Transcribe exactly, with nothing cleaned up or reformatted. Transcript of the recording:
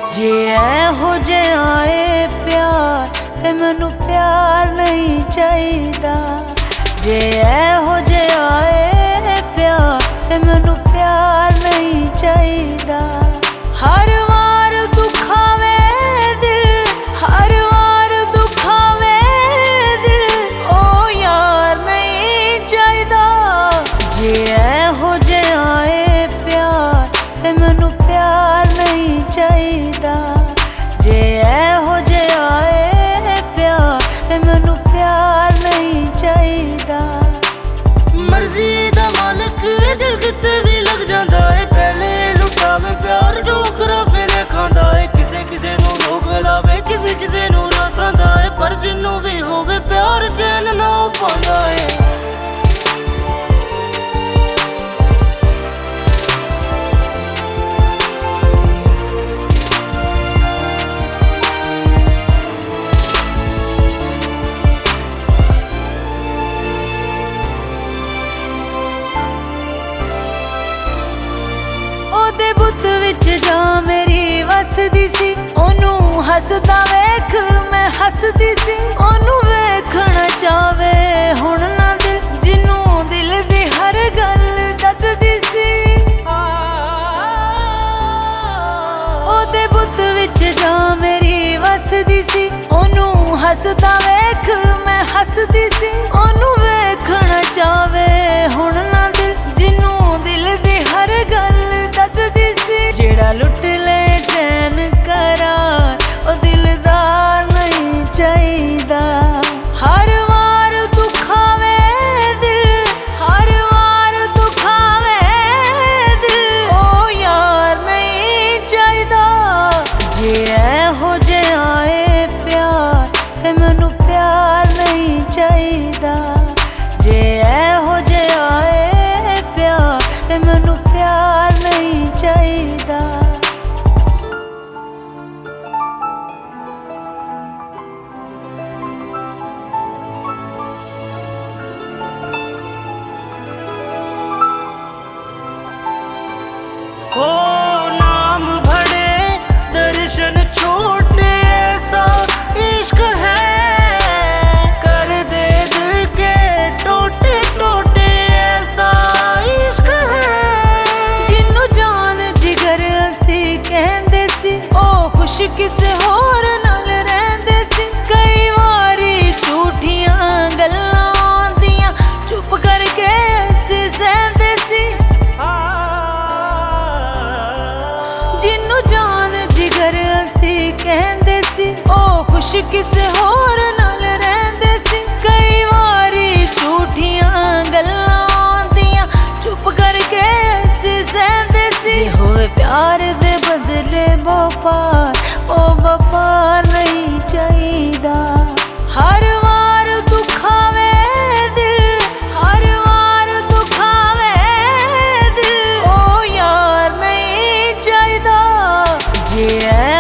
जे एहो जिहा ए प्यार ते मैनू प्यार नहीं चाहिदा। जे एहो जिहा ए प्यार ते मैनू प्यार नहीं चाहिदा। हर वार दुखावे दिल, हर वार दुखावे दिल, ओ यार नहीं चाहिदा। जे एहो जिहा ए प्यार ते मैनू प्यार नहीं चाहिदा। जे एहो जिहा ए प्यार ते मैनू प्यार नहीं चाहिदा। मर्जी दा मालक दिल किते भी लग जांदा है। पहले लुटावे प्यार ठोकरा फिर खांदा है। किसे किसे नू रोक लावे, किसे किसे नू रसांदा है। पर जिन्नू भी होवे प्यार चैन ना पांदा है। ओदे बुत विच जा मेरी वसदी सी, ओनू हसदा वेख मैं हसदी सी। ओनू वेखना चावे हुण ना दिल, जिन्नू दिल दी हर गल दसदी सी। ओदे बुत विच जा मेरी वसदी सी, ओनू हसदा वेख मैं हसदी सी। ओनू वेखना चावे हुण ना दिल, जिन्नू दिल दी हर गल दसदी सी। जेड़ा लुट ले चैन करार, ओ दिलदार नहीं चाहिदा। हर वार दुखावे दिल, हर वार दुखावे दिल, ओ यार नहीं चाहिदा। जे एहो जिहा ए प्यार ते मैनू प्यार नहीं चाहिदा। जे एहो जिहा ए प्यार ते मैनू प्यार नहीं चाहिदा। ओ नाम भरे दर्शन छोटे, ऐसा इश्क है। कर दे दिल के टोटे टोटे, ऐसा इश्क है। जिन्नू जान जिगर असी कहंदे सी, ओ खुश किसे होर नाल रहिंदे सी। कई वारी झूठियां गल्लां आंदियां, चुप करके असी सहंदे सी। जिन्नू जान जिगर असी कहंदे सी, ओ खुश किसे होर नाल रहिंदे सी। कई वारी झूठियां गल्लां आंदियां, चुप करके असी सहंदे सी। जे होवे प्यार दे बदले व्यापार, ओ व्यापार नहीं चाहिदा। हर वार दुखावे दिल, हर वार दुखावे दिल, ओ यार नहीं चाहिदा। जे